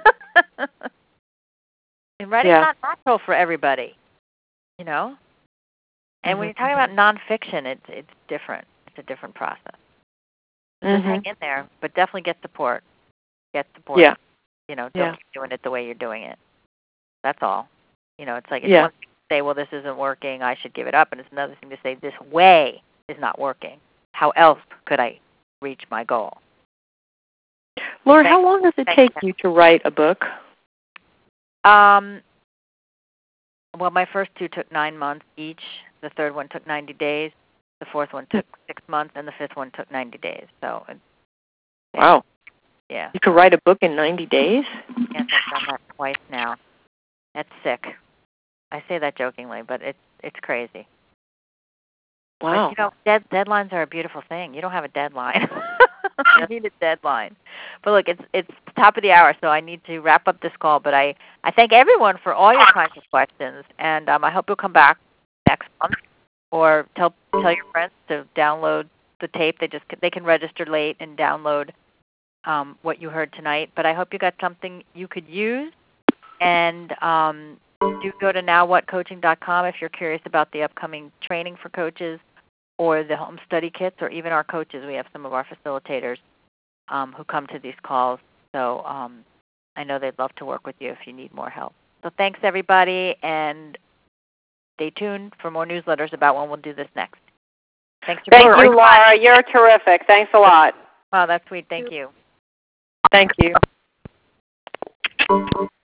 And writing's yeah. not natural for everybody, you know. And mm-hmm. when you're talking about nonfiction, it's it's different. It's a different process. So mm-hmm. just hang in there, but definitely get support. Get support. Yeah. You know, don't yeah. keep doing it the way you're doing it. That's all. You know, it's like it's yeah. one thing to say, well, this isn't working, I should give it up, and it's another thing to say, this way is not working. How else could I reach my goal? Laura, how long does it take you to write a book? Um. Well, my first two took nine months each. The third one took ninety days. The fourth one took six months, and the fifth one took ninety days. So, wow. Yeah. You could write a book in ninety days? Yes, I've done that twice now. That's sick. I say that jokingly, but it's it's crazy. Wow. But, you know, dead, deadlines are a beautiful thing. You don't have a deadline. I need a deadline. But look, it's it's top of the hour, so I need to wrap up this call. But I, I thank everyone for all your kinds of questions, and um, I hope you'll come back next month or tell tell your friends to download the tape. They just they can register late and download um, what you heard tonight. But I hope you got something you could use. And um, do go to now what coaching dot com if you're curious about the upcoming training for coaches or the home study kits, or even our coaches. We have some of our facilitators um, who come to these calls. So um, I know they'd love to work with you if you need more help. So thanks, everybody, and stay tuned for more newsletters about when we'll do this next. Thanks for Thank being you, Laura. You're terrific. Thanks a lot. Oh, that's sweet. Thank you. Thank you.